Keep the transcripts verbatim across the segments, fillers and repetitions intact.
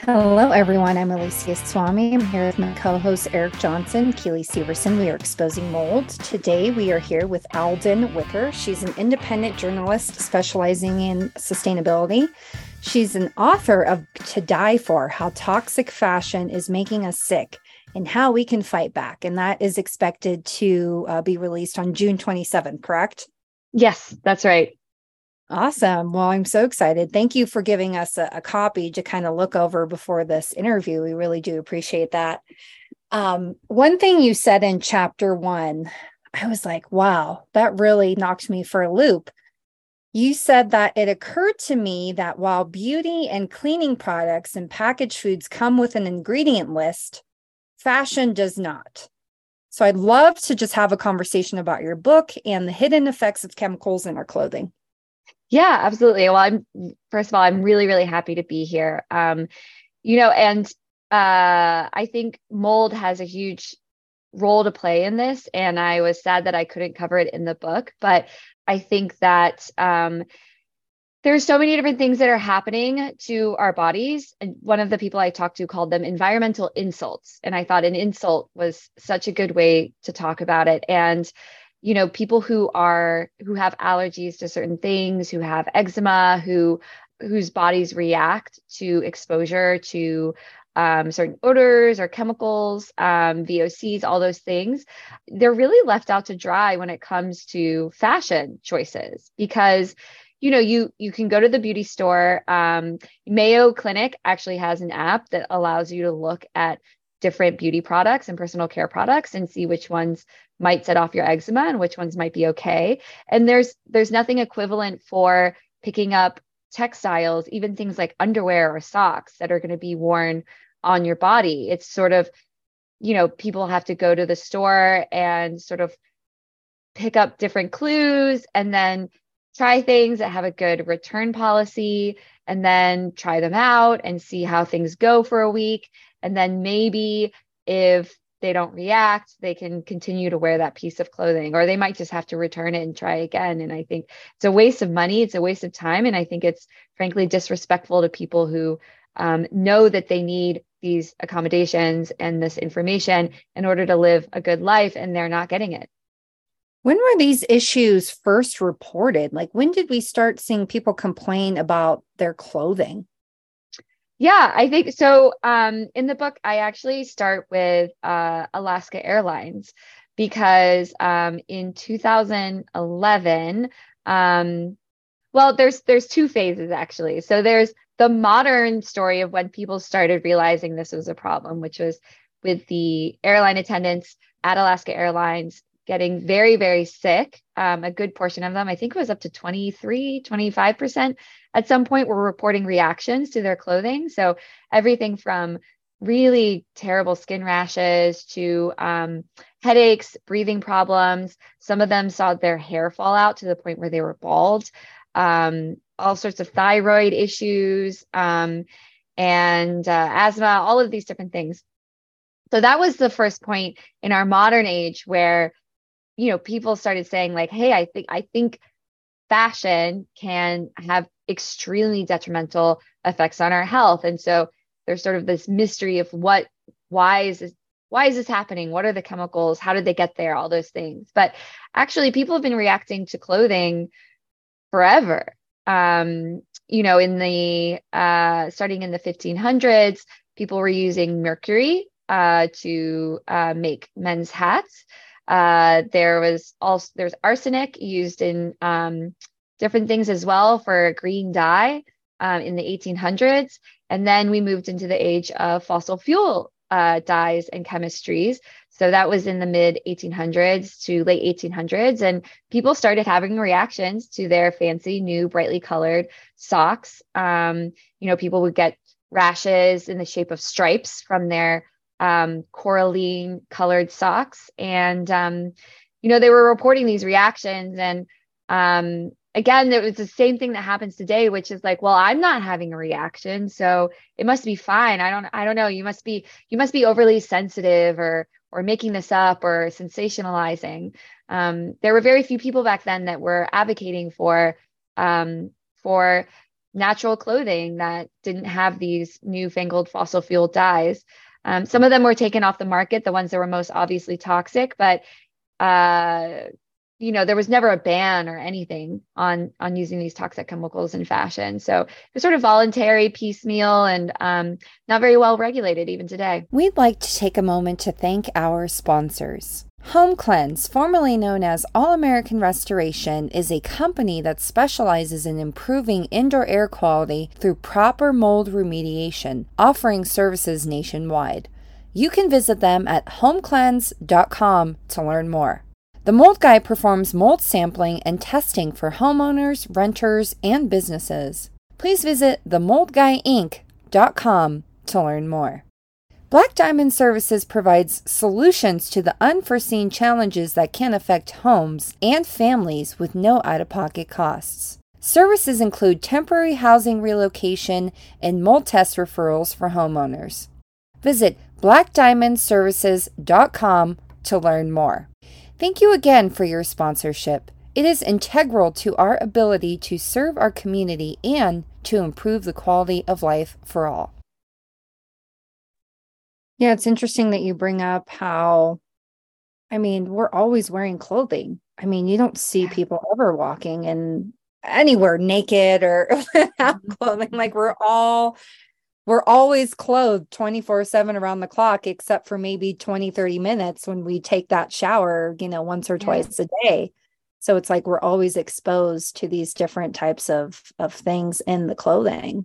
Hello, everyone. I'm Alicia Swami. I'm here with my co-host Eric Johnson, Keely Severson. We are exposing mold. Today, we are here with Alden Wicker. She's an independent journalist specializing in sustainability. She's an author of To Die For: How Toxic Fashion is Making Us Sick and How We Can Fight Back. And that is expected to uh, be released on June twenty-seventh, correct? Yes, that's right. Awesome. Well, I'm so excited. Thank you for giving us a, a copy to kind of look over before this interview. We really do appreciate that. Um, one thing you said in chapter one, I was like, wow, that really knocked me for a loop. You said that it occurred to me that while beauty and cleaning products and packaged foods come with an ingredient list, fashion does not. So I'd love to just have a conversation about your book and the hidden effects of chemicals in our clothing. Yeah, absolutely. Well, I'm first of all, I'm really, really happy to be here. Um, you know, and uh, I think mold has a huge role to play in this, and I was sad that I couldn't cover it in the book. But I think that um, there's so many different things that are happening to our bodies. And one of the people I talked to called them environmental insults, and I thought an insult was such a good way to talk about it. And you know, people who are who have allergies to certain things, who have eczema, who whose bodies react to exposure to um, certain odors or chemicals, um, V O Cs, all those things, they're really left out to dry when it comes to fashion choices because you know you you can go to the beauty store. um, Mayo Clinic actually has an app that allows you to look at different beauty products and personal care products and see which ones might set off your eczema and which ones might be okay. And there's there's nothing equivalent for picking up textiles, even things like underwear or socks that are going to be worn on your body. It's sort of, you know, people have to go to the store and sort of pick up different clues and then try things that have a good return policy and then try them out and see how things go for a week. And then maybe if they don't react, they can continue to wear that piece of clothing, or they might just have to return it and try again. And I think it's a waste of money. It's a waste of time. And I think it's frankly disrespectful to people who um, know that they need these accommodations and this information in order to live a good life, and they're not getting it. When were these issues first reported? Like, when did we start seeing people complain about their clothing? Yeah, I think so. Um, in the book, I actually start with uh, Alaska Airlines because um, in two thousand eleven, um, well, there's there's two phases actually. So there's the modern story of when people started realizing this was a problem, which was with the airline attendants at Alaska Airlines getting very, very sick. Um, a good portion of them, I think it was up to twenty-three, twenty-five percent at some point were reporting reactions to their clothing. So everything from really terrible skin rashes to um, headaches, breathing problems. Some of them saw their hair fall out to the point where they were bald. Um, all sorts of thyroid issues um, and uh, asthma, all of these different things. So that was the first point in our modern age where you know, people started saying like, hey, I think I think fashion can have extremely detrimental effects on our health. And so there's sort of this mystery of what, why is this, why is this happening? What are the chemicals? How did they get there? All those things. But actually, people have been reacting to clothing forever. Um, you know, in the uh, starting in the fifteen hundreds, people were using mercury uh, to uh, make men's hats. Uh, there was also there's arsenic used in um, different things as well for green dye um, in the eighteen hundreds. And then we moved into the age of fossil fuel uh, dyes and chemistries. So that was in the mid eighteen hundreds to late eighteen hundreds. And people started having reactions to their fancy new brightly colored socks. Um, you know, people would get rashes in the shape of stripes from their um, coralline colored socks. And, um, you know, they were reporting these reactions. And um, again, it was the same thing that happens today, which is like, well, I'm not having a reaction, so it must be fine. I don't, I don't know. You must be, you must be overly sensitive or, or making this up or sensationalizing. Um, there were very few people back then that were advocating for, um, for natural clothing that didn't have these newfangled fossil fuel dyes. Um, some of them were taken off the market, the ones that were most obviously toxic, but uh, you know, there was never a ban or anything on on using these toxic chemicals in fashion. So it's sort of voluntary, piecemeal, and um, not very well regulated even today. We'd like to take a moment to thank our sponsors. Home Cleanse, formerly known as All American Restoration, is a company that specializes in improving indoor air quality through proper mold remediation, offering services nationwide. You can visit them at home cleanse dot com to learn more. The Mold Guy performs mold sampling and testing for homeowners, renters, and businesses. Please visit the mold guy inc dot com to learn more. Black Diamond Services provides solutions to the unforeseen challenges that can affect homes and families with no out-of-pocket costs. Services include temporary housing relocation and mold test referrals for homeowners. Visit black diamond services dot com to learn more. Thank you again for your sponsorship. It is integral to our ability to serve our community and to improve the quality of life for all. Yeah, it's interesting that you bring up how, I mean, we're always wearing clothing. I mean, you don't see people ever walking in anywhere naked or without clothing. Like we're all, we're always clothed twenty-four seven around the clock, except for maybe twenty, thirty minutes when we take that shower, you know, once or yeah. twice a day. So it's like we're always exposed to these different types of, of things in the clothing.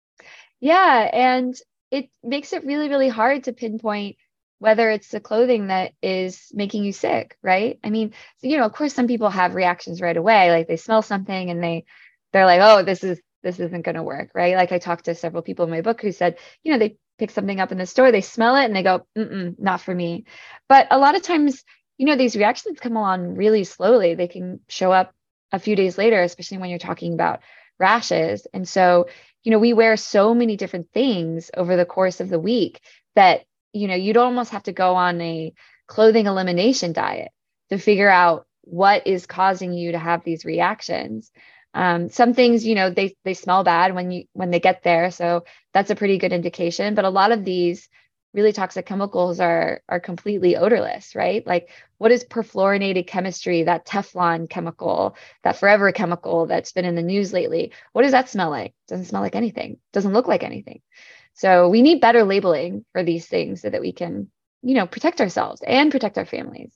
Yeah. And it makes it really, really hard to pinpoint whether it's the clothing that is making you sick, right? I mean, so, you know, of course, some people have reactions right away, like they smell something and they, they're like, oh, this is, this isn't going to work, right? Like I talked to several people in my book who said, you know, they pick something up in the store, they smell it and they go, mm-mm, not for me. But a lot of times, you know, these reactions come along really slowly. They can show up a few days later, especially when you're talking about rashes. And so, you know, we wear so many different things over the course of the week that, you know, you'd almost have to go on a clothing elimination diet to figure out what is causing you to have these reactions. Um, some things, you know, they they smell bad when you when they get there, so that's a pretty good indication. But a lot of these really toxic chemicals are are completely odorless, right? Like, what is perfluorinated chemistry, that Teflon chemical, that forever chemical that's been in the news lately? What does that smell like? Doesn't smell like anything. Doesn't look like anything. So we need better labeling for these things so that we can, you know, protect ourselves and protect our families.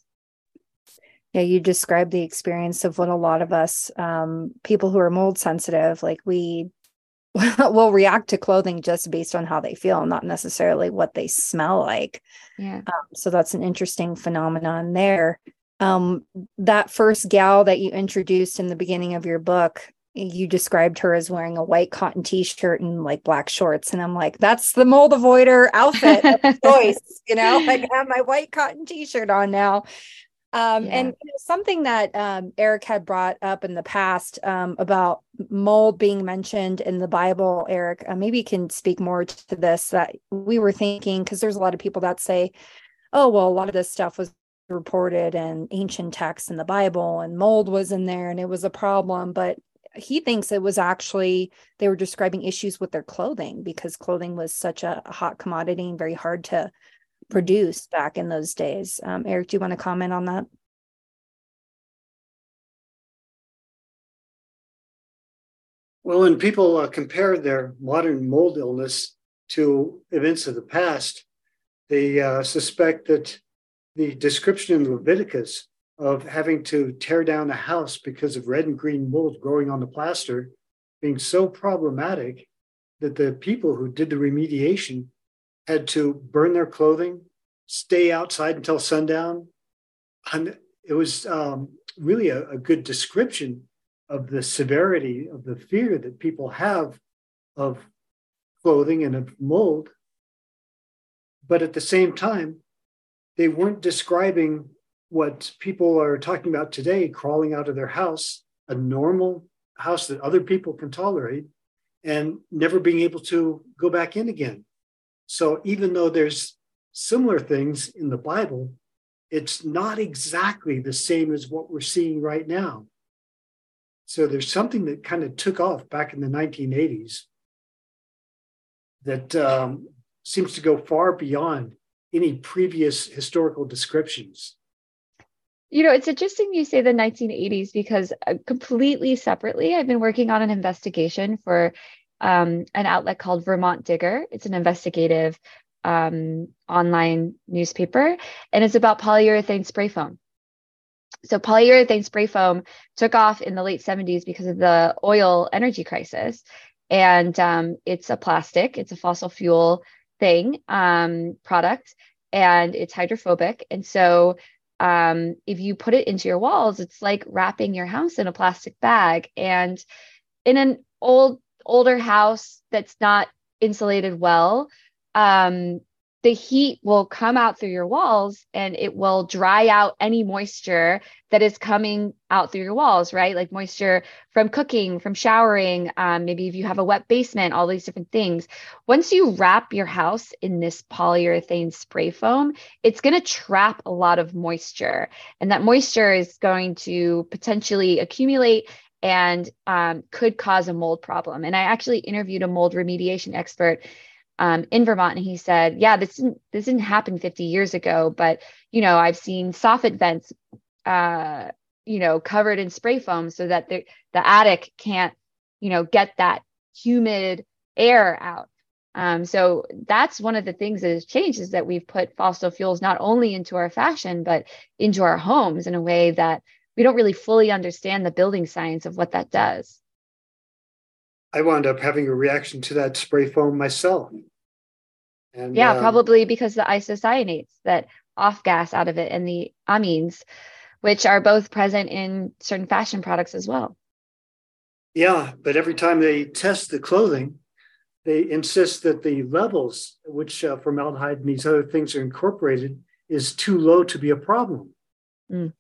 Yeah, you described the experience of what a lot of us, um, people who are mold sensitive, like we will react to clothing just based on how they feel, not necessarily what they smell like. Yeah. Um, so that's an interesting phenomenon there. Um, that first gal that you introduced in the beginning of your book, you described her as wearing a white cotton t-shirt and like black shorts. And I'm like, that's the mold avoider outfit of choice, you know, like I have my white cotton t-shirt on now. Um, yeah. And you know, something that um, Eric had brought up in the past um, about mold being mentioned in the Bible, Eric, uh, maybe you can speak more to this, that we were thinking, because there's a lot of people that say, oh, well, a lot of this stuff was reported in ancient texts in the Bible and mold was in there and it was a problem. But he thinks it was actually, they were describing issues with their clothing because clothing was such a hot commodity and very hard to produced back in those days. Um, Eric, do you want to comment on that? Well, when people uh, compare their modern mold illness to events of the past, they uh, suspect that the description in Leviticus of having to tear down a house because of red and green mold growing on the plaster being so problematic that the people who did the remediation had to burn their clothing, stay outside until sundown. And it was um, really a, a good description of the severity of the fear that people have of clothing and of mold. But at the same time, they weren't describing what people are talking about today, crawling out of their house, a normal house that other people can tolerate, and never being able to go back in again. So even though there's similar things in the Bible, it's not exactly the same as what we're seeing right now. So there's something that kind of took off back in the nineteen eighties that um, seems to go far beyond any previous historical descriptions. You know, it's interesting you say the nineteen eighties because uh, completely separately, I've been working on an investigation for um, an outlet called Vermont Digger. It's an investigative um, online newspaper, and it's about polyurethane spray foam. So polyurethane spray foam took off in the late seventies because of the oil energy crisis. And um, it's a plastic, it's a fossil fuel thing, um, product, and it's hydrophobic. And so um, if you put it into your walls, it's like wrapping your house in a plastic bag. And in an old, older house that's not insulated well, um, the heat will come out through your walls and it will dry out any moisture that is coming out through your walls, right? Like moisture from cooking, from showering, um, maybe if you have a wet basement, all these different things. Once you wrap your house in this polyurethane spray foam, it's going to trap a lot of moisture. And that moisture is going to potentially accumulate and um, could cause a mold problem. And I actually interviewed a mold remediation expert Um, in Vermont, and he said, yeah, this didn't this didn't happen fifty years ago, but you know, I've seen soffit vents, uh, you know, covered in spray foam so that the the attic can't, you know, get that humid air out. Um, so that's one of the things that has changed is that we've put fossil fuels not only into our fashion but into our homes in a way that we don't really fully understand the building science of what that does. I wound up having a reaction to that spray foam myself. And yeah, um, probably because the isocyanates that off gas out of it and the amines, which are both present in certain fashion products as well. Yeah, but every time they test the clothing, they insist that the levels at which uh, formaldehyde and these other things are incorporated is too low to be a problem. Mm.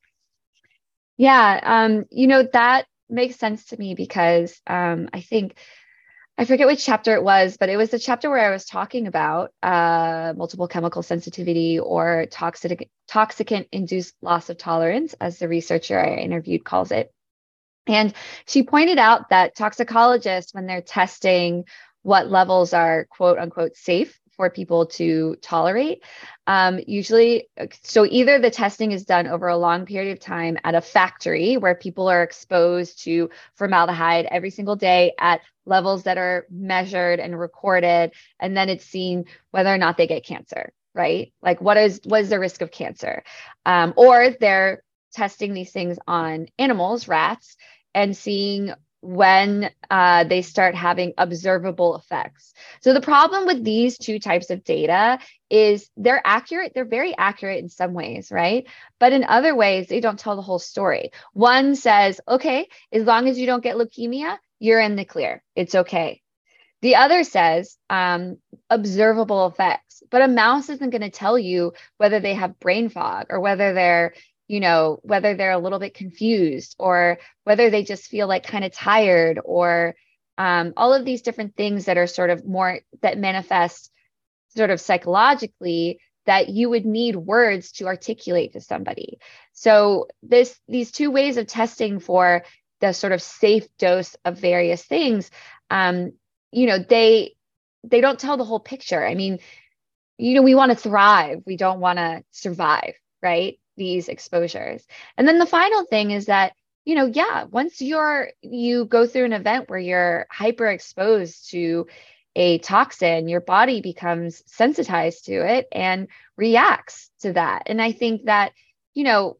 Yeah, um, you know, that makes sense to me because um, I think, I forget which chapter it was, but it was the chapter where I was talking about uh, multiple chemical sensitivity or toxic, toxicant-induced loss of tolerance, as the researcher I interviewed calls it. And she pointed out that toxicologists, when they're testing what levels are quote unquote safe for people to tolerate, um, usually, so either the testing is done over a long period of time at a factory where people are exposed to formaldehyde every single day at levels that are measured and recorded, and then it's seen whether or not they get cancer, right? Like what is, what is the risk of cancer? Um, or they're testing these things on animals, rats, and seeing when uh, they start having observable effects. So the problem with these two types of data is they're accurate. They're very accurate in some ways, right? But in other ways, they don't tell the whole story. One says, okay, as long as you don't get leukemia, you're in the clear. It's okay. The other says um, observable effects, but a mouse isn't going to tell you whether they have brain fog or whether they're you know, whether they're a little bit confused or whether they just feel like kind of tired or um, all of these different things that are sort of more that manifest sort of psychologically that you would need words to articulate to somebody. So this these two ways of testing for the sort of safe dose of various things, um, you know, they they don't tell the whole picture. I mean, you know, we want to thrive. We don't want to survive, right? These exposures. And then the final thing is that, you know, yeah, once you're, you go through an event where you're hyper exposed to a toxin, your body becomes sensitized to it and reacts to that. And I think that, you know,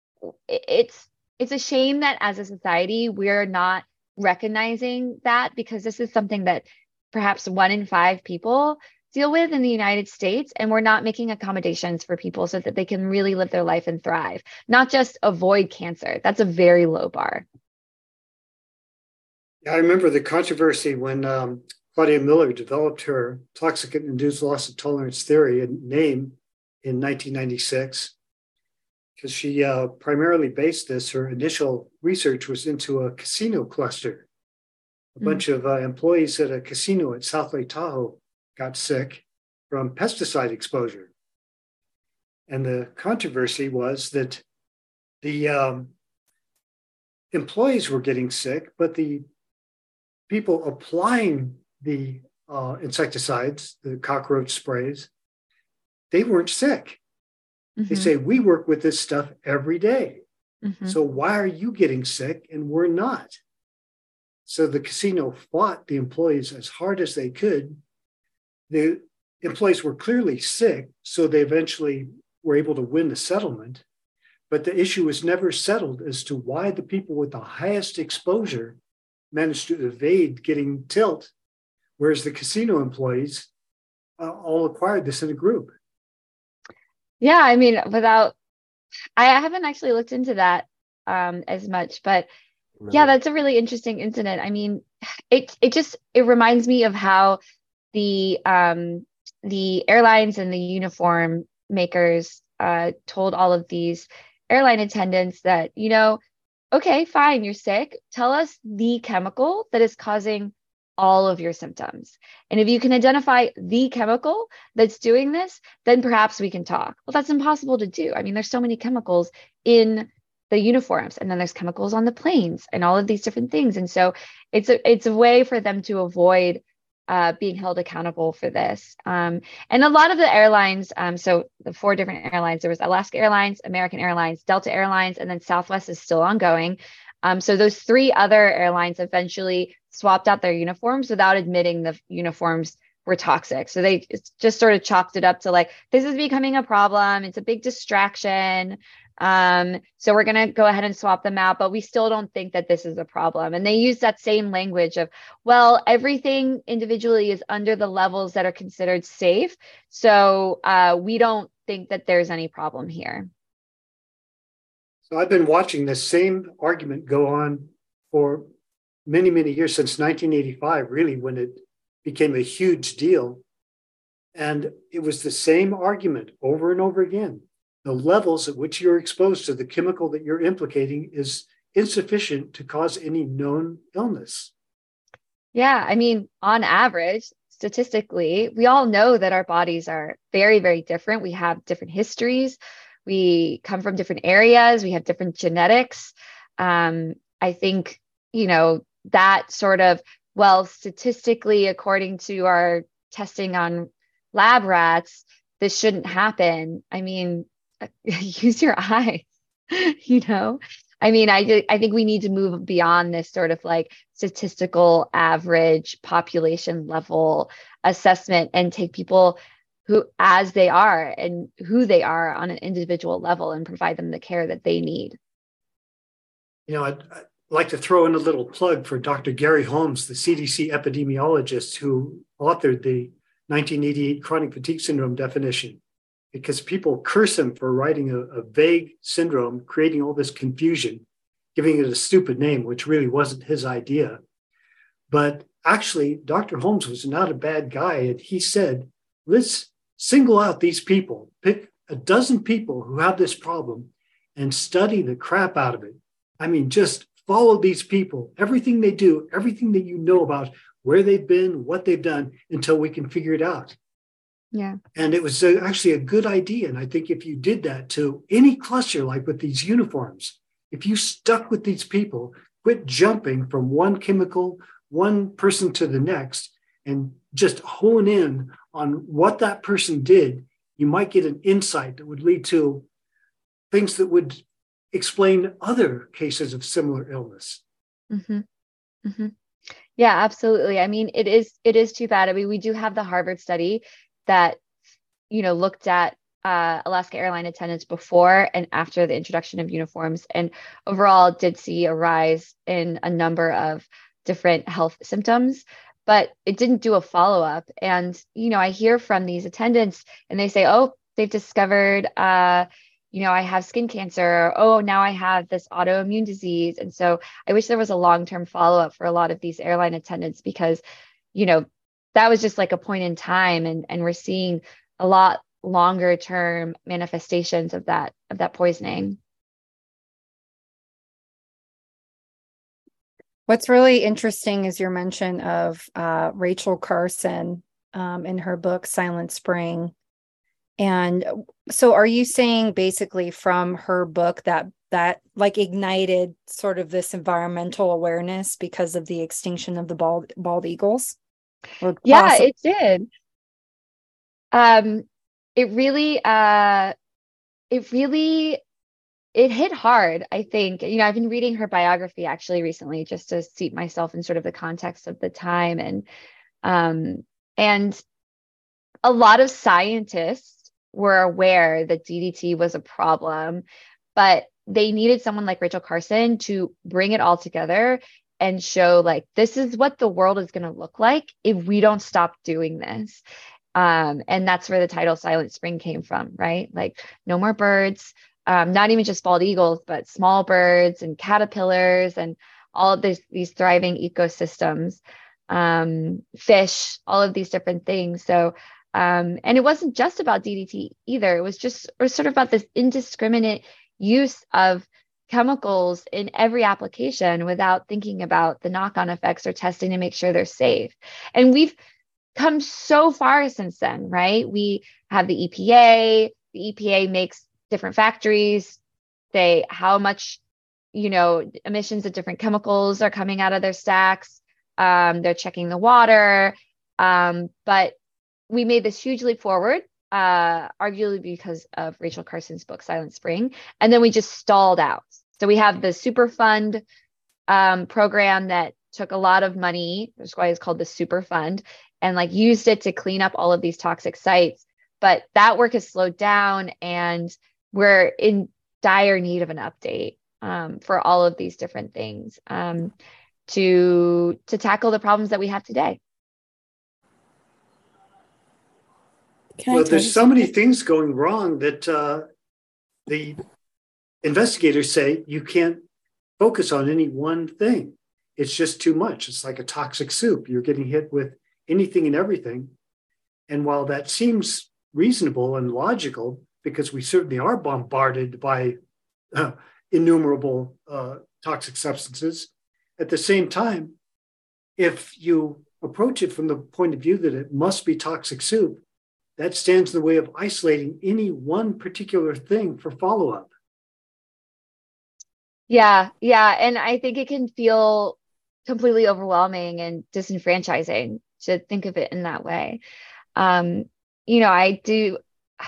it's, it's a shame that as a society, we're not recognizing that because this is something that perhaps one in five people deal with in the United States, and we're not making accommodations for people so that they can really live their life and thrive, not just avoid cancer. That's a very low bar. Yeah, I remember the controversy when um, Claudia Miller developed her toxicant-induced loss of tolerance theory and name in nineteen ninety-six, because she uh, primarily based this, her initial research was into a casino cluster. A mm. bunch of uh, employees at a casino at South Lake Tahoe got sick from pesticide exposure. And the controversy was that the um, employees were getting sick, but the people applying the uh, insecticides, the cockroach sprays, they weren't sick. Mm-hmm. They say, we work with this stuff every day. Mm-hmm. So why are you getting sick and we're not? So the casino fought the employees as hard as they could. The employees were clearly sick, so they eventually were able to win the settlement. But the issue was never settled as to why the people with the highest exposure managed to evade getting tilt, whereas the casino employees uh, all acquired this in a group. Yeah, I mean, without, I haven't actually looked into that um, as much, but no. Yeah, that's a really interesting incident. I mean, it it just, it reminds me of how the um, the airlines and the uniform makers uh, told all of these airline attendants that, you know, okay, fine, you're sick. Tell us the chemical that is causing all of your symptoms. And if you can identify the chemical that's doing this, then perhaps we can talk. Well, that's impossible to do. I mean, there's so many chemicals in the uniforms, and then there's chemicals on the planes and all of these different things. And so it's a, it's a way for them to avoid uh, being held accountable for this. Um, and a lot of the airlines, um, so the four different airlines, there was Alaska Airlines, American Airlines, Delta Airlines, and then Southwest is still ongoing. Um, so those three other airlines eventually swapped out their uniforms without admitting the uniforms were toxic. So they just sort of chalked it up to like, this is becoming a problem. It's a big distraction. Um, so we're going to go ahead and swap them out, but we still don't think that this is a problem. And they use that same language of, well, everything individually is under the levels that are considered safe. So uh, we don't think that there's any problem here. So I've been watching this same argument go on for many, many years, since nineteen eighty-five, really, when it became a huge deal. And it was the same argument over and over again. The levels at which you're exposed to the chemical that you're implicating is insufficient to cause any known illness. Yeah, I mean, on average, statistically, we all know that our bodies are very, very different. We have different histories. We come from different areas. We have different genetics. Um, I think, you know, that sort of, well, statistically, according to our testing on lab rats, this shouldn't happen. I mean, use your eyes, you know? I mean, I, I think we need to move beyond this sort of like statistical average population level assessment and take people who as they are and who they are on an individual level and provide them the care that they need. You know, I'd, I'd like to throw in a little plug for Doctor Gary Holmes, the C D C epidemiologist who authored the nineteen eighty-eight chronic fatigue syndrome definition, because people curse him for writing a, a vague syndrome, creating all this confusion, giving it a stupid name, which really wasn't his idea. But actually, Doctor Holmes was not a bad guy. And he said, let's single out these people, pick a dozen people who have this problem and study the crap out of it. I mean, just follow these people, everything they do, everything that you know about where they've been, what they've done, until we can figure it out. Yeah. And it was a, actually a good idea. And I think if you did that to any cluster, like with these uniforms, if you stuck with these people, quit jumping from one chemical, one person to the next, and just hone in on what that person did, you might get an insight that would lead to things that would explain other cases of similar illness. Mm-hmm. Mm-hmm. Yeah, absolutely. I mean, it is, it is too bad. I mean, we do have the Harvard study that, you know, looked at uh, Alaska airline attendants before and after the introduction of uniforms, and overall did see a rise in a number of different health symptoms, but it didn't do a follow-up. And, you know, I hear from these attendants and they say, oh, they've discovered, uh, you know, I have skin cancer. Oh, now I have this autoimmune disease. And so I wish there was a long-term follow-up for a lot of these airline attendants, because, you know, that was just like a point in time. And, and we're seeing a lot longer term manifestations of that, of that poisoning. What's really interesting is your mention of uh, Rachel Carson um, in her book, Silent Spring. And so are you saying basically from her book that that like ignited sort of this environmental awareness because of the extinction of the bald bald eagles? Or Yeah, possibly- it did. Um, it really, uh, it really, it hit hard, I think. You know, I've been reading her biography actually recently just to seat myself in sort of the context of the time. And, um, and a lot of scientists were aware that D D T was a problem, but they needed someone like Rachel Carson to bring it all together and show like, this is what the world is going to look like if we don't stop doing this. Um, and that's where the title Silent Spring came from, right? Like no more birds, um, not even just bald eagles, but small birds and caterpillars and all of this, these thriving ecosystems, um, fish, all of these different things. So, um, and it wasn't just about D D T either. It was just it was sort of about this indiscriminate use of chemicals in every application without thinking about the knock-on effects or testing to make sure they're safe. And we've come so far since then, right? We have the E P A. The E P A makes different factories say how much, you know, emissions of different chemicals are coming out of their stacks. Um, they're checking the water. Um, but we made this huge leap forward, uh, arguably because of Rachel Carson's book, Silent Spring. And then we just stalled out. So we have the Superfund um, program that took a lot of money. That's why it's called the Superfund, and like used it to clean up all of these toxic sites. But that work has slowed down, and we're in dire need of an update um, for all of these different things um, to to tackle the problems that we have today. Can well, there's so many things going wrong that uh, the investigators say you can't focus on any one thing. It's just too much. It's like a toxic soup. You're getting hit with anything and everything. And while that seems reasonable and logical, because we certainly are bombarded by uh, innumerable uh, toxic substances, at the same time, if you approach it from the point of view that it must be toxic soup, that stands in the way of isolating any one particular thing for follow-up. Yeah, yeah. And I think it can feel completely overwhelming and disenfranchising to think of it in that way. Um, you know, I do,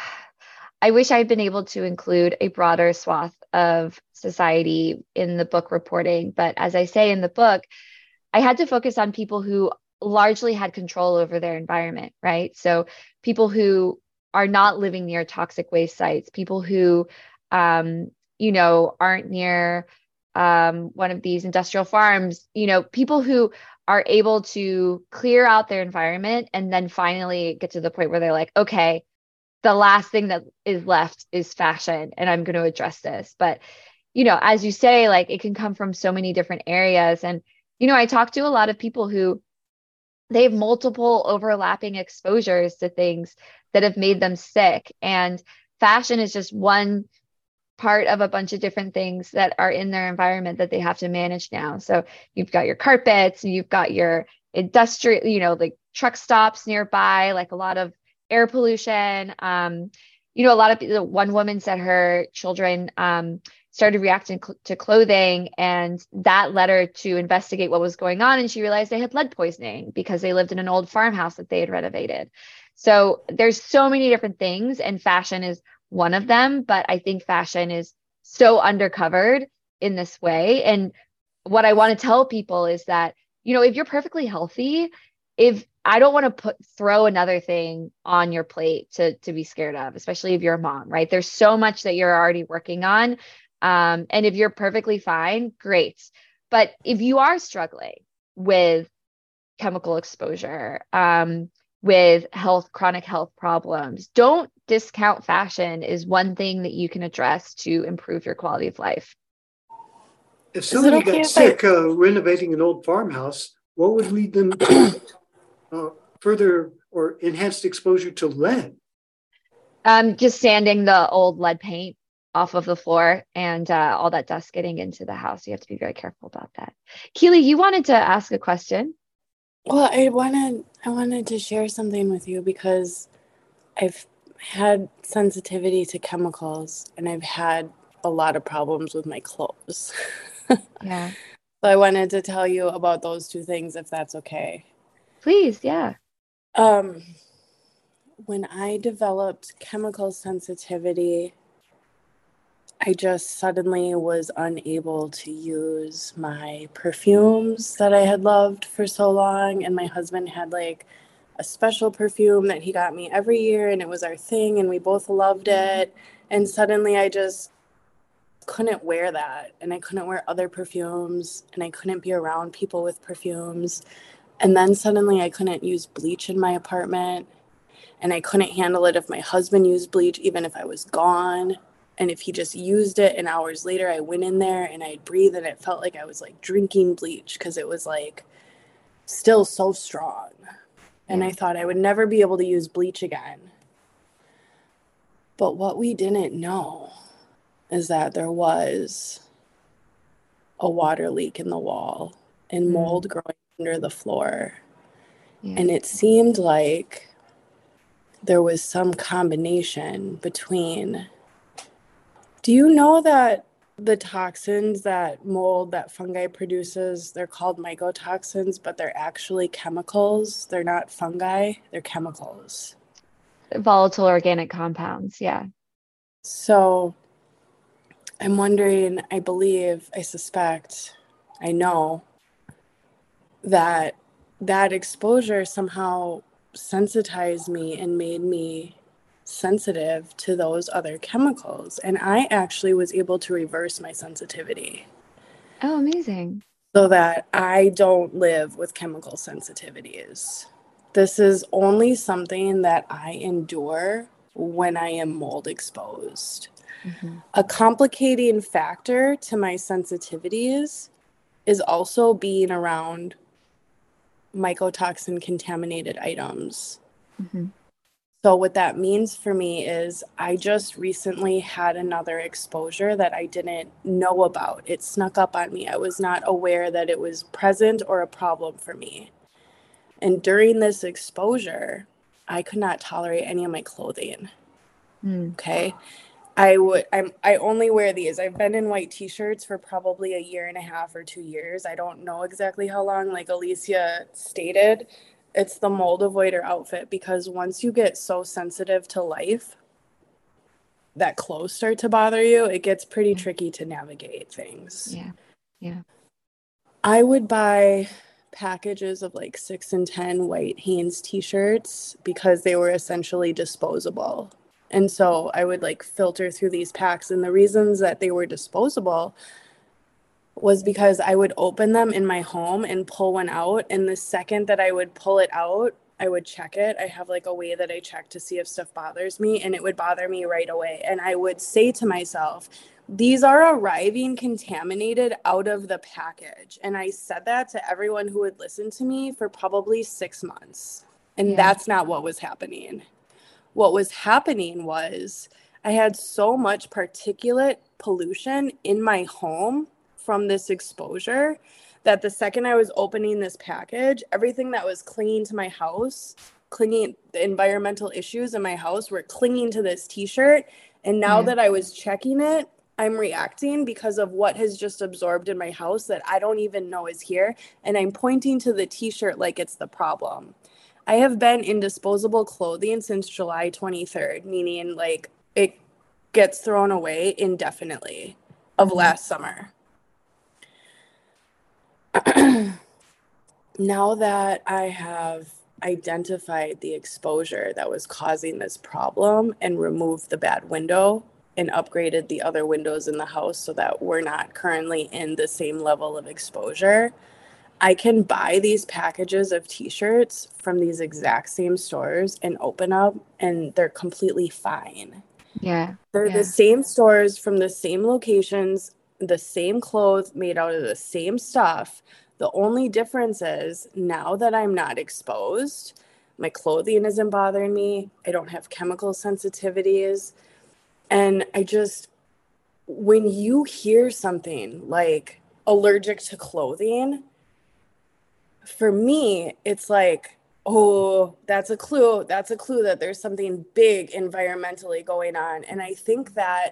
I wish I'd been able to include a broader swath of society in the book reporting. But as I say in the book, I had to focus on people who largely had control over their environment, right? So people who are not living near toxic waste sites, people who, um, you know, aren't near um, one of these industrial farms, you know, people who are able to clear out their environment and then finally get to the point where they're like, okay, the last thing that is left is fashion, and I'm going to address this. But, you know, as you say, like it can come from so many different areas. And, you know, I talk to a lot of people who they have multiple overlapping exposures to things that have made them sick. And fashion is just one part of a bunch of different things that are in their environment that they have to manage now. So you've got your carpets, and you've got your industrial, you know, like truck stops nearby, like a lot of air pollution. Um, you know, a lot of people, one woman said her children um, started reacting cl- to clothing, and that led her to investigate what was going on. And she realized they had lead poisoning because they lived in an old farmhouse that they had renovated. So there's so many different things, and fashion is one of them. But I think fashion is so undercovered in this way. And what I want to tell people is that, you know, if you're perfectly healthy, if I don't want to put throw another thing on your plate to to be scared of, especially if you're a mom, right? There's so much that you're already working on. Um, and if you're perfectly fine, great. But if you are struggling with chemical exposure, um, with health, chronic health problems, don't discount fashion is one thing that you can address to improve your quality of life. If somebody okay got sick I... uh, renovating an old farmhouse, what would lead them to uh, further or enhanced exposure to lead? Um, just sanding the old lead paint off of the floor and uh, all that dust getting into the house. You have to be very careful about that. Keely, you wanted to ask a question. Well, I wanted I wanted to share something with you because I've had sensitivity to chemicals, and I've had a lot of problems with my clothes. Yeah. So I wanted to tell you about those two things, if that's okay. Please, yeah. Um, when I developed chemical sensitivity, I just suddenly was unable to use my perfumes that I had loved for so long. And my husband had like a special perfume that he got me every year, and it was our thing, and we both loved it. And suddenly I just couldn't wear that, and I couldn't wear other perfumes, and I couldn't be around people with perfumes. And then suddenly I couldn't use bleach in my apartment, and I couldn't handle it if my husband used bleach, even if I was gone. And if he just used it and hours later I went in there and I'd breathe and it felt like I was like drinking bleach because it was like still so strong. And Yeah. I thought I would never be able to use bleach again. But what we didn't know is that there was a water leak in the wall and mold Mm. growing under the floor. Yeah. And it seemed like there was some combination between... Do you know that the toxins that mold, that fungi produces, they're called mycotoxins, but they're actually chemicals? They're not fungi, they're chemicals. Volatile organic compounds. Yeah. So I'm wondering, I believe, I suspect, I know that that exposure somehow sensitized me and made me sensitive to those other chemicals. And I actually was able to reverse my sensitivity Oh, amazing. so that I don't live with chemical sensitivities. This is only something that I endure when I am mold exposed. Mm-hmm. A complicating factor to my sensitivities is also being around mycotoxin contaminated items. Mm-hmm. So what that means for me is I just recently had another exposure that I didn't know about. It snuck up on me. I was not aware that it was present or a problem for me. And during this exposure, I could not tolerate any of my clothing. Mm. Okay. I would, I'm, I only wear these. I've been in white t-shirts for probably a year and a half or two years. I don't know exactly how long, like Alicia stated. It's the mold avoider outfit, because once you get so sensitive to life that clothes start to bother you, it gets pretty Yeah. tricky to navigate things. Yeah. Yeah. I would buy packages of like six and ten white Hanes t-shirts because they were essentially disposable. And so I would like filter through these packs. And the reasons that they were disposable was because I would open them in my home and pull one out. And the second that I would pull it out, I would check it. I have like a way that I check to see if stuff bothers me, and it would bother me right away. And I would say to myself, these are arriving contaminated out of the package. And I said that to everyone who would listen to me for probably six months. And Yeah. that's not what was happening. What was happening was I had so much particulate pollution in my home from this exposure that the second I was opening this package, everything that was clinging to my house, clinging, the environmental issues in my house were clinging to this t-shirt. And now Yeah. that I was checking it, I'm reacting because of what has just absorbed in my house that I don't even know is here. And I'm pointing to the t-shirt like it's the problem. I have been in disposable clothing since July twenty-third, meaning like it gets thrown away indefinitely, of Mm-hmm. last summer. Now that I have identified the exposure that was causing this problem and removed the bad window and upgraded the other windows in the house so that we're not currently in the same level of exposure, I can buy these packages of t-shirts from these exact same stores and open up, and they're completely fine. Yeah. They're Yeah. the same stores from the same locations, the same clothes made out of the same stuff. The only difference is now that I'm not exposed, my clothing isn't bothering me. I don't have chemical sensitivities. And I just, when you hear something like allergic to clothing, for me, it's like, oh, that's a clue. That's a clue that there's something big environmentally going on. And I think that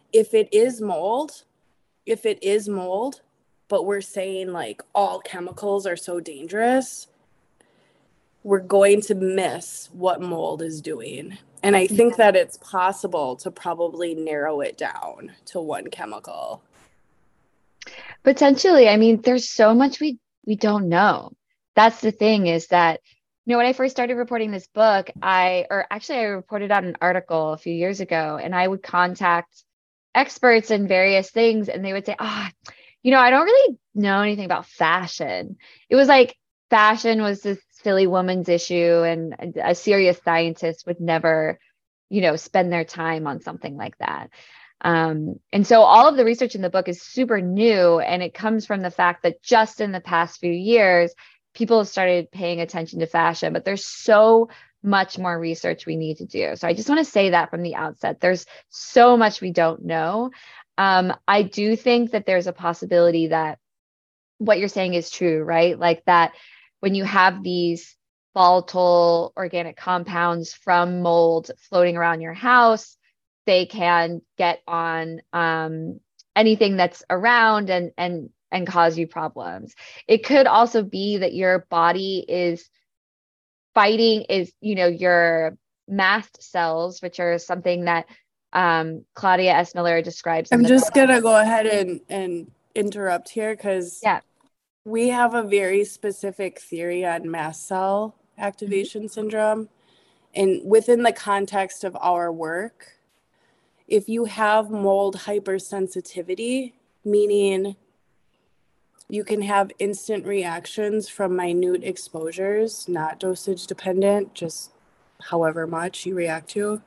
if it is mold, if it is mold, but we're saying like all chemicals are so dangerous, we're going to miss what mold is doing. And I think that it's possible to probably narrow it down to one chemical. Potentially. I mean, there's so much we we don't know. That's the thing, is that, you know, when I first started reporting this book, I, or actually I reported out an article a few years ago, and I would contact experts in various things, and they would say, ah, oh, you know, I don't really know anything about fashion. It was like fashion was this silly woman's issue, and a serious scientist would never, you know, spend their time on something like that. Um, and so all of the research in the book is super new, and it comes from the fact that just in the past few years, people have started paying attention to fashion, but there's so much more research we need to do. So I just want to say that from the outset, there's so much we don't know. Um, I do think that there's a possibility that what you're saying is true, right? Like that when you have these volatile organic compounds from mold floating around your house, they can get on um, anything that's around and and and cause you problems. It could also be that your body is fighting, is, you know, your mast cells, which are something that um, Claudia S. Miller describes. I'm just going to go ahead and, and interrupt here, because yeah. we have a very specific theory on mast cell activation mm-hmm. syndrome. And within the context of our work, if you have mold hypersensitivity, meaning you can have instant reactions from minute exposures, not dosage dependent, just however much you react to,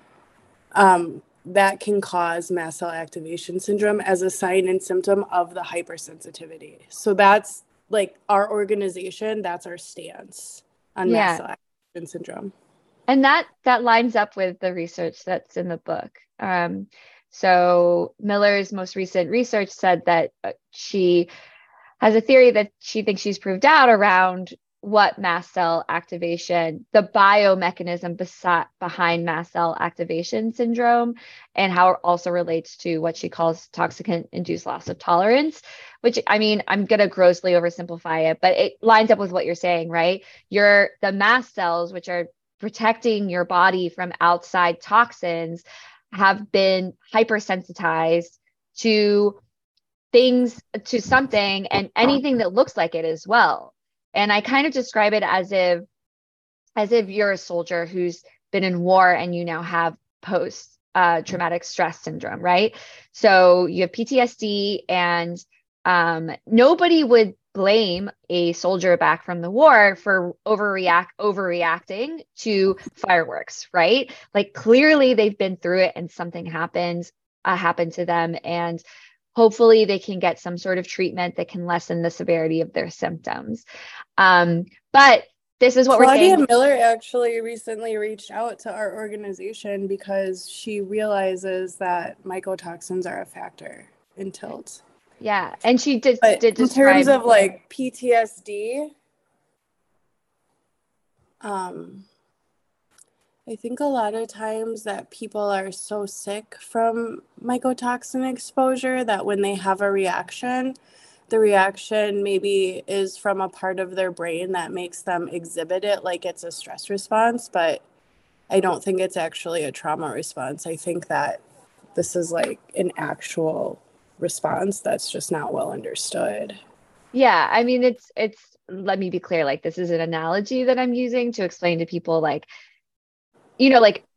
um, that can cause mast cell activation syndrome as a sign and symptom of the hypersensitivity. So that's like our organization, that's our stance on yeah. mast cell activation syndrome. And that that lines up with the research that's in the book. Um, so Miller's most recent research said that she has a theory that she thinks she's proved out around what mast cell activation, the biomechanism besi- behind mast cell activation syndrome, and how it also relates to what she calls toxicant-induced loss of tolerance, which, I mean, I'm going to grossly oversimplify it, but it lines up with what you're saying, right? Your, the mast cells, which are protecting your body from outside toxins, have been hypersensitized to things, to something, and anything that looks like it as well. And I kind of describe it as if, as if you're a soldier who's been in war and you now have post uh, traumatic stress syndrome, right? So you have P T S D, and um, nobody would blame a soldier back from the war for overreact, overreacting to fireworks, right? Like clearly they've been through it and something happens, uh, happened to them, and hopefully they can get some sort of treatment that can lessen the severity of their symptoms. Um, but this is what Claudia we're saying. Miller actually recently reached out to our organization because she realizes that mycotoxins are a factor in tilt. Yeah, and she did, but did in describe- terms of like P T S D, um, I think a lot of times that people are so sick from mycotoxin exposure that when they have a reaction, the reaction maybe is from a part of their brain that makes them exhibit it like it's a stress response, but I don't think it's actually a trauma response. I think that this is like an actual response that's just not well understood. Yeah, I mean, it's, it's, let me be clear, like this is an analogy that I'm using to explain to people, like, you know, like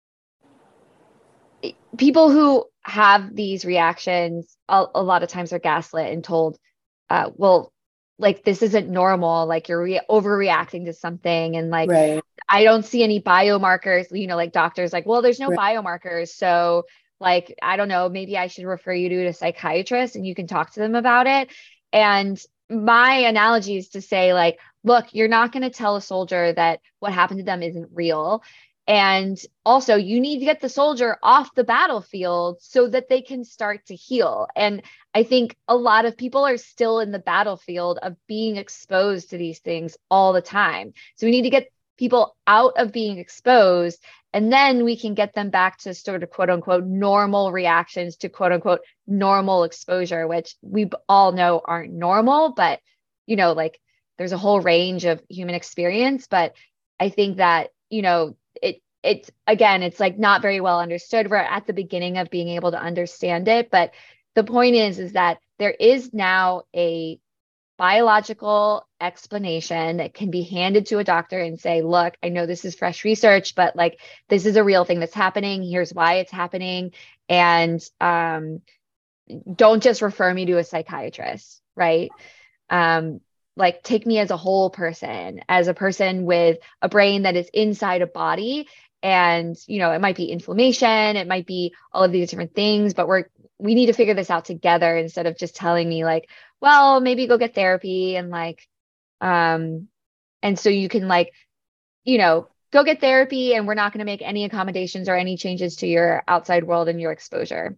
people who have these reactions, a, a lot of times are gaslit and told, uh, well, like, this isn't normal. Like you're re- overreacting to something. And like, right. I don't see any biomarkers, you know, like doctors like, well, there's no right. biomarkers. So like, I don't know, maybe I should refer you to a psychiatrist and you can talk to them about it. And my analogy is to say like, look, you're not going to tell a soldier that what happened to them isn't real. And also you need to get the soldier off the battlefield so that they can start to heal. And I think a lot of people are still in the battlefield of being exposed to these things all the time. So we need to get people out of being exposed, and then we can get them back to sort of quote unquote normal reactions to quote unquote normal exposure, which we all know aren't normal, but you know, like there's a whole range of human experience. But I think that, you know, it, it's, again, it's like not very well understood. We're at the beginning of being able to understand it. But the point is, is that there is now a biological explanation that can be handed to a doctor and say, look, I know this is fresh research, but like, this is a real thing that's happening. Here's why it's happening. And um, don't just refer me to a psychiatrist, right? Um, like take me as a whole person, as a person with a brain that is inside a body. And, you know, it might be inflammation, it might be all of these different things, but we're, we need to figure this out together instead of just telling me like, well, maybe go get therapy and like, um, and so you can like, you know, go get therapy and we're not going to make any accommodations or any changes to your outside world and your exposure.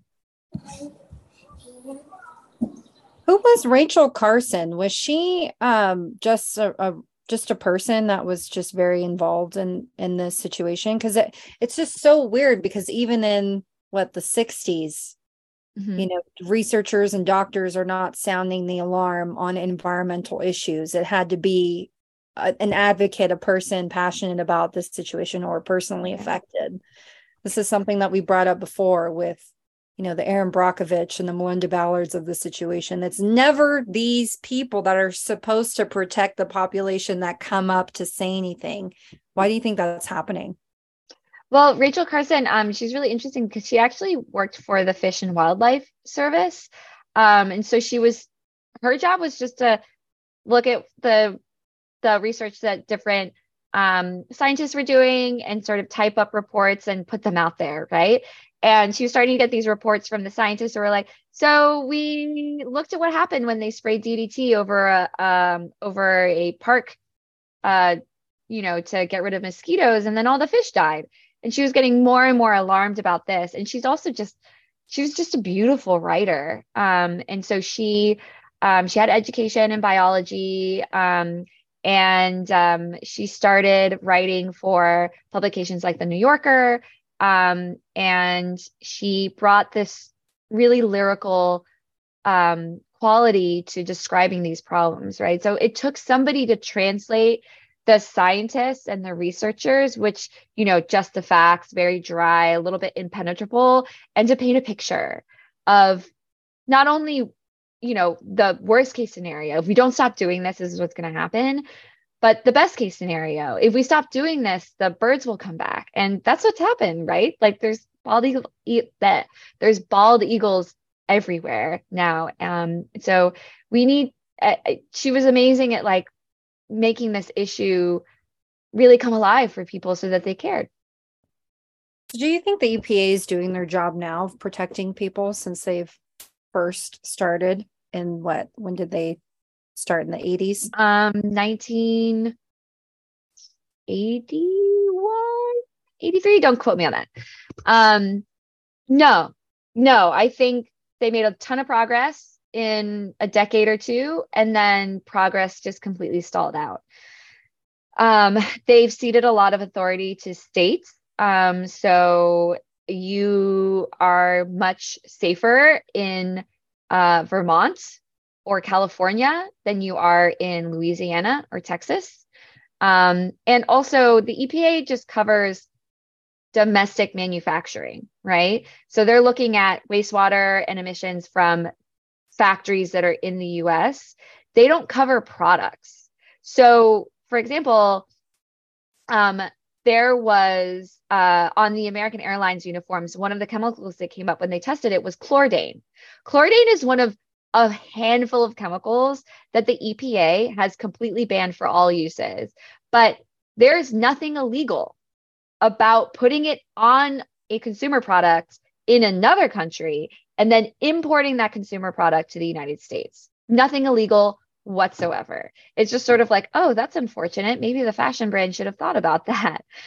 Who was Rachel Carson? Was she um, just a, a just a person that was just very involved in in this situation? Because it, it's just so weird, because even in what the sixties, mm-hmm. you know, researchers and doctors are not sounding the alarm on environmental issues. It had to be a, an advocate, a person passionate about this situation or personally affected. This is something that we brought up before with, you know, the Aaron Brockovich and the Melinda Ballards of the situation. It's never these people that are supposed to protect the population that come up to say anything. Why do you think that's happening? Well, Rachel Carson, um, she's really interesting because she actually worked for the Fish and Wildlife Service. Um, and so she was, her job was just to look at the, the research that different um, scientists were doing and sort of type up reports and put them out there, right? And she was starting to get these reports from the scientists who were like, so we looked at what happened when they sprayed D D T over a um, over a park, uh, you know, to get rid of mosquitoes, and then all the fish died. And she was getting more and more alarmed about this. And she's also just, she was just a beautiful writer. Um, and so she, um, she had education in biology, um, and um, she started writing for publications like The New Yorker. Um, and she brought this really lyrical um, quality to describing these problems, right? So it took somebody to translate the scientists and the researchers, which, you know, just the facts, very dry, a little bit impenetrable, and to paint a picture of not only, you know, the worst case scenario, if we don't stop doing this, this is what's going to happen. But the best case scenario, if we stop doing this, the birds will come back. And that's what's happened, right? Like there's bald eagle, that there's bald eagles everywhere now. Um, so we need, uh, she was amazing at like making this issue really come alive for people so that they cared. Do you think the E P A is doing their job now of protecting people since they've first started? And what, when did they start, in the eighties? Um, nineteen eighty-one, eighty-three. Don't quote me on that. Um, no, no, I think they made a ton of progress in a decade or two, and then progress just completely stalled out. Um, they've ceded a lot of authority to states. Um, so you are much safer in uh, Vermont or California than you are in Louisiana or Texas. Um, and also the E P A just covers domestic manufacturing, right? So they're looking at wastewater and emissions from factories that are in the U S. They don't cover products. So for example, um, there was uh, on the American Airlines uniforms, one of the chemicals that came up when they tested it was chlordane. Chlordane is one of a handful of chemicals that the E P A has completely banned for all uses. But there's nothing illegal about putting it on a consumer product in another country and then importing that consumer product to the United States. Nothing illegal whatsoever. It's just sort of like, oh, that's unfortunate. Maybe the fashion brand should have thought about that.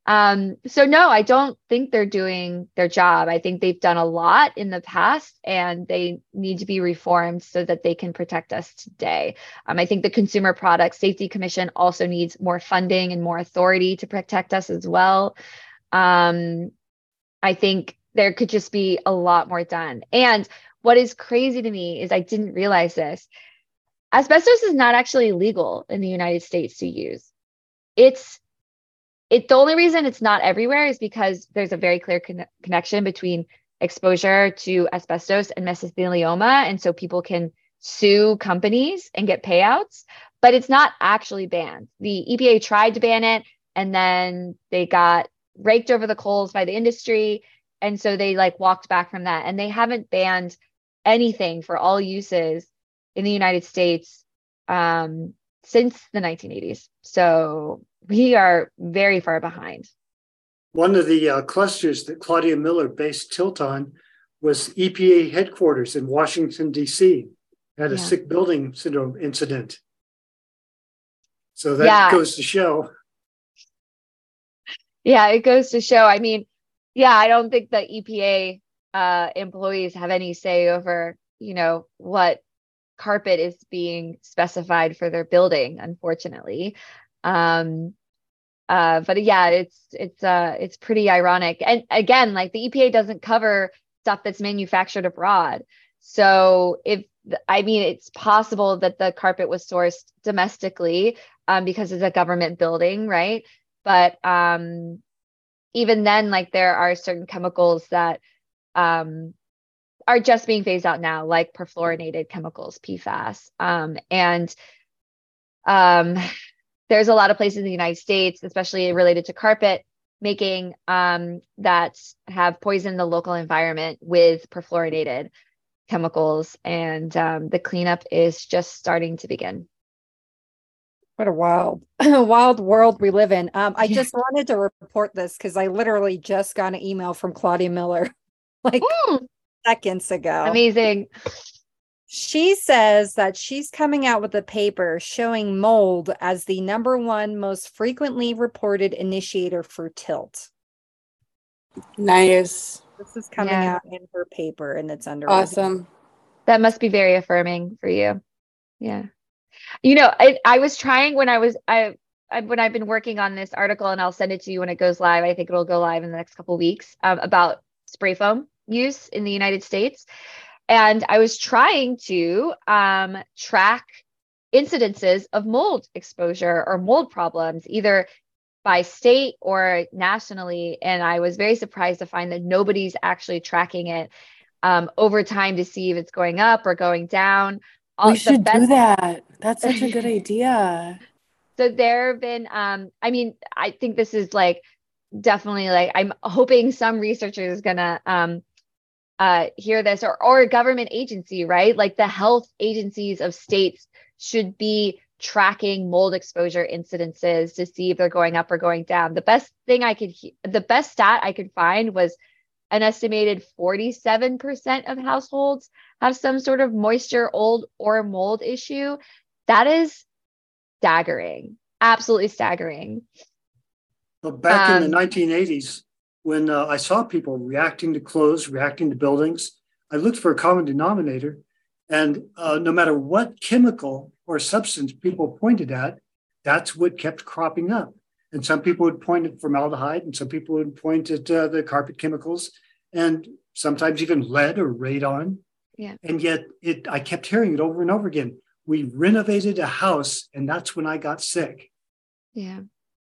Um, so no, I don't think they're doing their job. I think they've done a lot in the past and they need to be reformed so that they can protect us today. Um, I think the Consumer Product Safety Commission also needs more funding and more authority to protect us as well. Um, I think there could just be a lot more done. And what is crazy to me is I didn't realize this. Asbestos is not actually legal in the United States to use. It's It, the only reason it's not everywhere is because there's a very clear con- connection between exposure to asbestos and mesothelioma. And so people can sue companies and get payouts, but it's not actually banned. The E P A tried to ban it and then they got raked over the coals by the industry. And so they like walked back from that, and they haven't banned anything for all uses in the United States um, since the nineteen eighties. So we are very far behind. One of the uh, clusters that Claudia Miller based Tilt on was E P A headquarters in Washington, D C Had a yeah. sick building syndrome incident. So that yeah. goes to show. Yeah, it goes to show. I mean, yeah, I don't think the E P A uh, employees have any say over, you know, what carpet is being specified for their building, unfortunately. Um, uh, but yeah, it's, it's, uh, it's pretty ironic. And again, like the E P A doesn't cover stuff that's manufactured abroad. So if, I mean, it's possible that the carpet was sourced domestically, um, because it's a government building, right? But, um, even then, like there are certain chemicals that, um, are just being phased out now, like perfluorinated chemicals, P FAS. Um, and, um, there's a lot of places in the United States, especially related to carpet making, um, that have poisoned the local environment with perfluorinated chemicals. And um, the cleanup is just starting to begin. What a wild, wild world we live in. Um, I yeah. just wanted to report this because I literally just got an email from Claudia Miller like mm. seconds ago. Amazing. She says that she's coming out with a paper showing mold as the number one most frequently reported initiator for tilt. Nice. This is coming yeah. out in her paper and it's under awesome. review. That must be very affirming for you. Yeah. You know, I, I was trying when I was, I, I, when I've been working on this article, and I'll send it to you when it goes live. I think it'll go live in the next couple of weeks, um, about spray foam use in the United States. And I was trying to um, track incidences of mold exposure or mold problems, either by state or nationally. And I was very surprised to find that nobody's actually tracking it um, over time to see if it's going up or going down. We should best- do that. That's such a good idea. So there have been, um, I mean, I think this is like definitely like, I'm hoping some researcher is going to um, uh, hear this, or, or a government agency, right? Like the health agencies of states should be tracking mold exposure incidences to see if they're going up or going down. The best thing I could, the best stat I could find was an estimated forty-seven percent of households have some sort of moisture, old, or mold issue. That is staggering, absolutely staggering. But back um, in the nineteen eighties, when uh, I saw people reacting to clothes, reacting to buildings, I looked for a common denominator. And uh, no matter what chemical or substance people pointed at, that's what kept cropping up. And some people would point at formaldehyde, and some people would point at uh, the carpet chemicals, and sometimes even lead or radon. Yeah. And yet it, I kept hearing it over and over again. We renovated a house, and that's when I got sick. Yeah.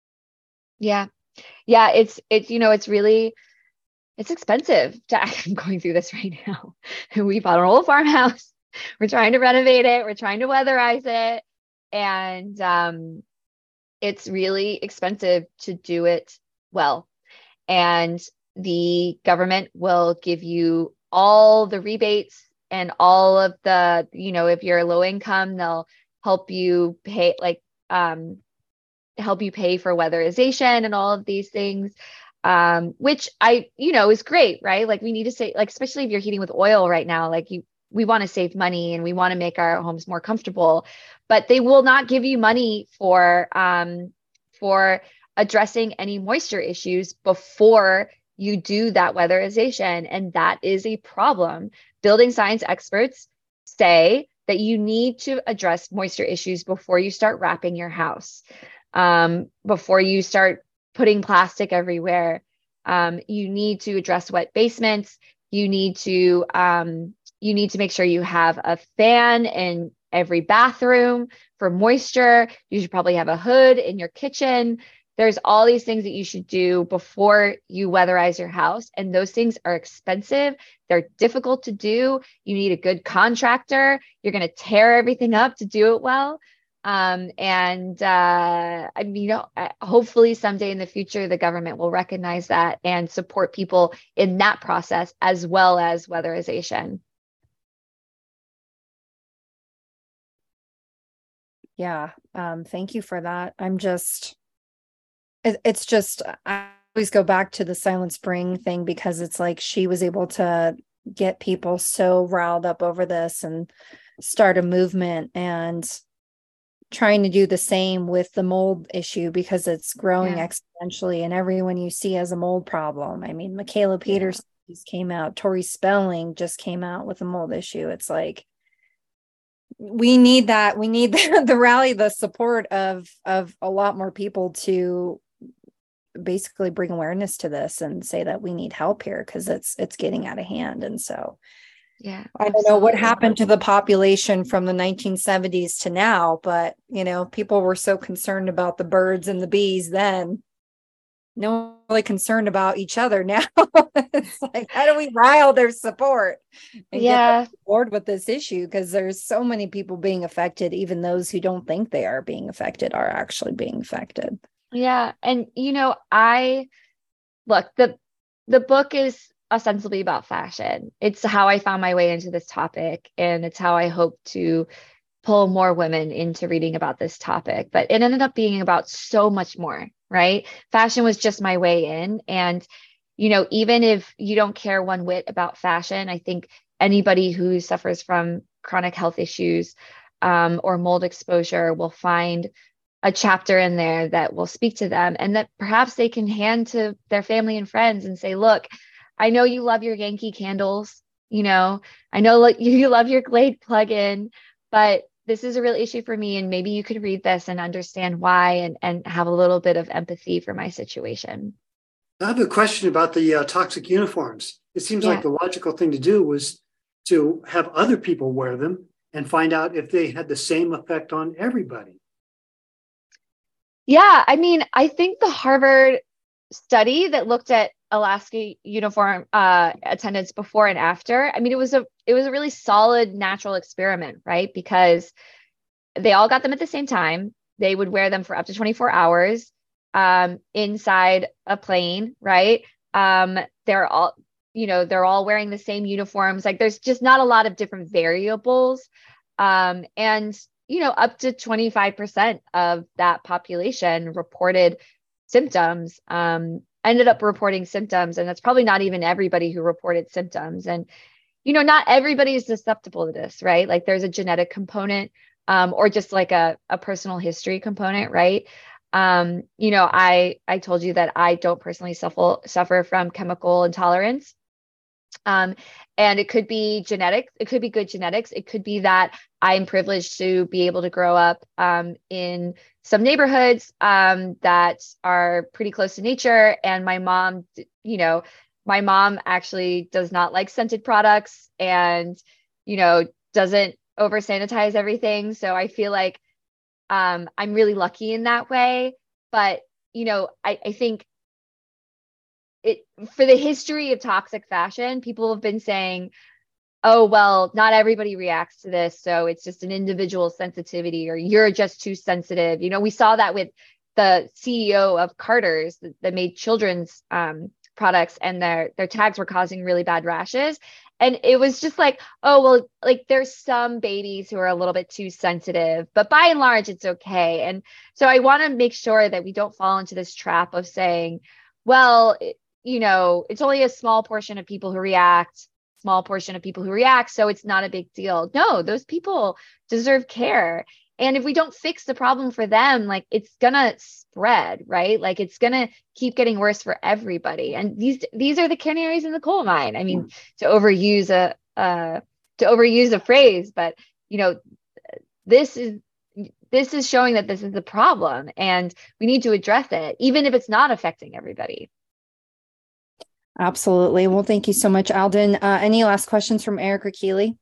Yeah. Yeah. It's, it's, you know, it's really, it's expensive to, I'm going through this right now. We bought an old farmhouse. We're trying to renovate it. We're trying to weatherize it. And, um, it's really expensive to do it well. And the government will give you all the rebates and all of the, you know, if you're low income, they'll help you pay, like, um, help you pay for weatherization and all of these things, um, which I, you know, is great, right? Like we need to say, like, especially if you're heating with oil right now, like you, we want to save money and we want to make our homes more comfortable, but they will not give you money for, um, for addressing any moisture issues before you do that weatherization. And that is a problem. Building science experts say that you need to address moisture issues before you start wrapping your house, um, before you start putting plastic everywhere. Um, you need to address wet basements. You need to um, you need to make sure you have a fan in every bathroom for moisture. You should probably have a hood in your kitchen. There's all these things that you should do before you weatherize your house. And those things are expensive. They're difficult to do. You need a good contractor. You're going to tear everything up to do it well. Um, and uh, I mean, you know, hopefully someday in the future, the government will recognize that and support people in that process as well as weatherization. Yeah. Um, thank you for that. I'm just, it, it's just, I always go back to the Silent Spring thing because it's like she was able to get people so riled up over this and start a movement, and trying to do the same with the mold issue because it's growing yeah. exponentially, and everyone you see has a mold problem. I mean, Michaela Peterson yeah. just came out, Tori Spelling just came out with a mold issue. It's like, we need that. We need the, the rally, the support of, of a lot more people to basically bring awareness to this and say that we need help here because it's, it's getting out of hand. And so, yeah, I don't absolutely. know what happened to the population from the nineteen seventies to now, but you know, people were so concerned about the birds and the bees then. No one really concerned about each other now. It's like, how do we rile their support and yeah. get on board with this issue? Because there's so many people being affected, even those who don't think they are being affected are actually being affected. Yeah. And, you know, I look, the, the book is ostensibly about fashion. It's how I found my way into this topic, and it's how I hope to pull more women into reading about this topic. But it ended up being about so much more, right? Fashion was just my way in. And, you know, even if you don't care one whit about fashion, I think anybody who suffers from chronic health issues um, or mold exposure will find a chapter in there that will speak to them, and that perhaps they can hand to their family and friends and say, look, I know you love your Yankee candles, you know, I know like you love your Glade plug-in, but this is a real issue for me. And maybe you could read this and understand why, and, and have a little bit of empathy for my situation. I have a question about the uh, toxic uniforms. It seems yeah. like the logical thing to do was to have other people wear them and find out if they had the same effect on everybody. Yeah. I mean, I think the Harvard study that looked at Alaska uniform uh, attendance before and after, I mean, it was a it was a really solid natural experiment, right? Because they all got them at the same time. They would wear them for up to twenty-four hours um, inside a plane, right? Um, they're all, you know, they're all wearing the same uniforms. Like there's just not a lot of different variables. Um, and, you know, up to twenty-five percent of that population reported symptoms. Um, ended up reporting symptoms, and that's probably not even everybody who reported symptoms. And, you know, not everybody is susceptible to this, right? Like there's a genetic component um, or just like a, a personal history component, right? Um, you know, I, I told you that I don't personally suffer, suffer from chemical intolerance. Um, and it could be genetics. It could be good genetics. It could be that I'm privileged to be able to grow up um, in some neighborhoods um, that are pretty close to nature. And my mom, you know, my mom actually does not like scented products and, you know, doesn't over sanitize everything. So I feel like um, I'm really lucky in that way. But, you know, I, I think it for the history of toxic fashion, people have been saying, oh, well, not everybody reacts to this, so it's just an individual sensitivity, or you're just too sensitive. You know, we saw that with the C E O of Carter's that, that made children's um, products, and their their tags were causing really bad rashes. And it was just like, oh, well, like there's some babies who are a little bit too sensitive, but by and large, it's okay. And so I want to make sure that we don't fall into this trap of saying, well, it, you know, it's only a small portion of people who react, small portion of people who react, so it's not a big deal. No, those people deserve care. And if we don't fix the problem for them, like it's gonna spread, right? Like it's gonna keep getting worse for everybody. And these these are the canaries in the coal mine. I mean, to overuse a uh, to overuse a phrase, but you know, this is this is showing that this is the problem, and we need to address it, even if it's not affecting everybody. Absolutely. Well, thank you so much, Alden. Uh, any last questions from Eric or Keely?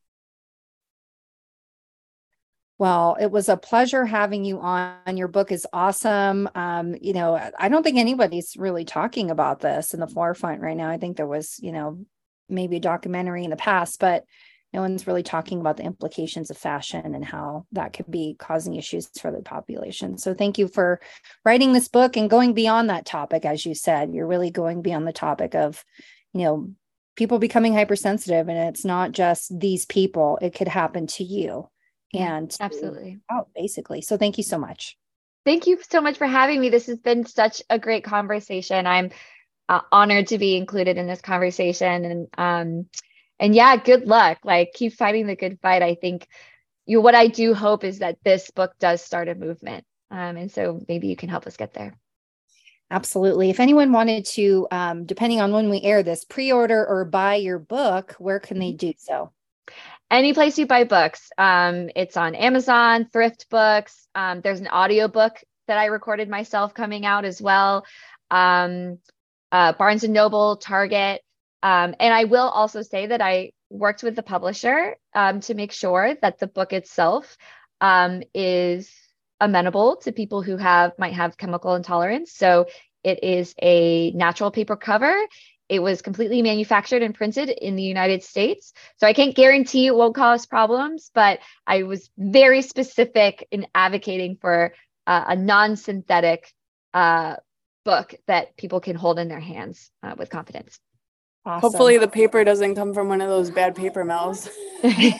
Well, it was a pleasure having you on. Your book is awesome. Um, you know, I don't think anybody's really talking about this in the forefront right now. I think there was, you know, maybe a documentary in the past, but no one's really talking about the implications of fashion and how that could be causing issues for the population. So thank you for writing this book and going beyond that topic. As you said, you're really going beyond the topic of, you know, people becoming hypersensitive, and it's not just these people, it could happen to you. And absolutely. Oh, basically. So thank you so much. Thank you so much for having me. This has been such a great conversation. I'm uh, honored to be included in this conversation. And, um, and yeah, good luck. Like, keep fighting the good fight. I think you, what I do hope is that this book does start a movement. Um, and so maybe you can help us get there. Absolutely. If anyone wanted to, um, depending on when we air this, pre-order or buy your book, where can they do so? Any place you buy books. Um, it's on Amazon, Thrift Books. Um, there's an audiobook that I recorded myself coming out as well. Um, uh, Barnes and Noble, Target. Um, and I will also say that I worked with the publisher um, to make sure that the book itself um, is amenable to people who have might have chemical intolerance. So it is a natural paper cover. It was completely manufactured and printed in the United States. So I can't guarantee it won't cause problems, but I was very specific in advocating for uh, a non-synthetic uh, book that people can hold in their hands uh, with confidence. Awesome. Hopefully the paper doesn't come from one of those bad paper mills. There's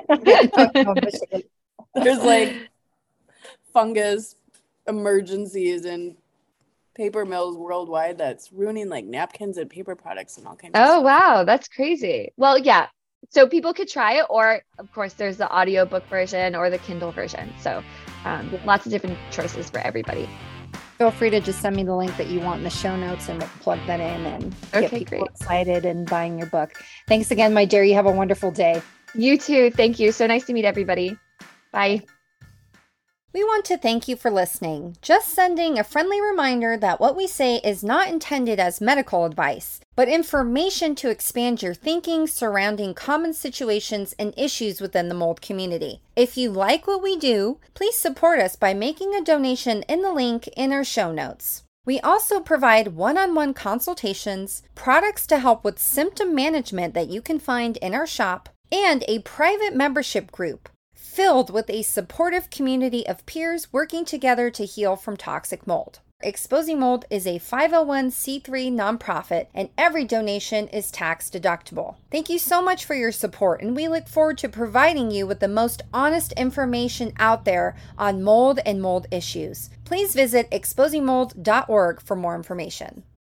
like fungus emergencies and paper mills worldwide that's ruining like napkins and paper products and all kinds of oh stuff. Wow, that's crazy. Well, yeah, so people could try it, or of course there's the audiobook version or the Kindle version. So um, lots of different choices for everybody. Feel free to just send me the link that you want in the show notes, and we'll plug that in and okay, get people great. excited and buying your book. Thanks again, my dear. You have a wonderful day. You too. Thank you. So nice to meet everybody. Bye. We want to thank you for listening. Just sending a friendly reminder that what we say is not intended as medical advice, but information to expand your thinking surrounding common situations and issues within the mold community. If you like what we do, please support us by making a donation in the link in our show notes. We also provide one-on-one consultations, products to help with symptom management that you can find in our shop, and a private membership group filled with a supportive community of peers working together to heal from toxic mold. Exposing Mold is a five oh one c three nonprofit, and every donation is tax deductible. Thank you so much for your support, and we look forward to providing you with the most honest information out there on mold and mold issues. Please visit exposing mold dot org for more information.